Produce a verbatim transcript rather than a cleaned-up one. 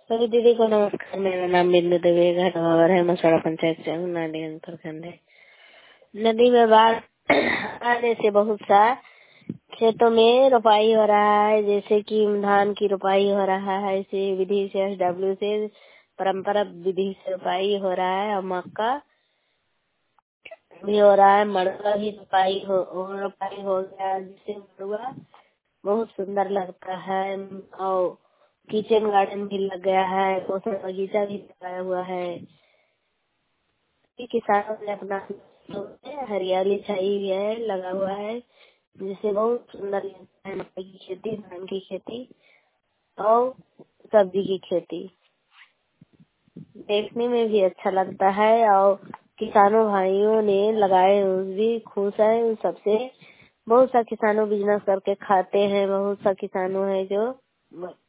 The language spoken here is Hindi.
सभी दीदी को नमस्कार। मेरा नाम बिंदु देवी घटवावर है, मसौढ़ा पंचायत से हूँ, नारायण प्रखंड है। नदी में बाढ़ आने से बहुत सा खेतों में रोपाई हो रहा है, जैसे कि धान की रोपाई हो रहा है, इसी विधि से एस डब्ल्यू से परंपरा विधि से रोपाई हो रहा है, और मक्का भी हो रहा है, मड़ुआ भी रोपाई हो रोपाई हो गया, जिससे मड़ुआ बहुत सुंदर लगता है। और किचन गार्डन भी लग गया है, पोषण बगीचा भी लगाया हुआ है। किसानों ने अपना हरियाली छाई हुई है, लगा हुआ है, जिससे बहुत सुंदर लगता है। मक्के की खेती, धान की खेती और सब्जी की खेती देखने में भी अच्छा लगता है। और किसानों भाइयों ने लगाए हुए भी खुश है उन सबसे। बहुत सा किसानों बिजनेस करके खाते हैं, बहुत सा किसानों है जो